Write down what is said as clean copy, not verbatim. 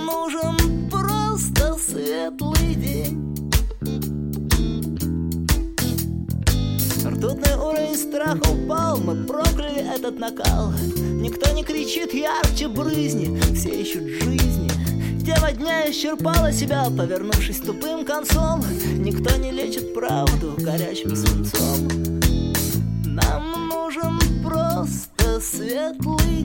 нужен просто светлый день. Ртутный уровень страха упал, мы прокляли этот накал. Никто не кричит ярче брызни, все ищут жизни. Тема дня исчерпала себя, повернувшись тупым концом. Никто не лечит правду горячим свинцом. Нам нужен просто светлый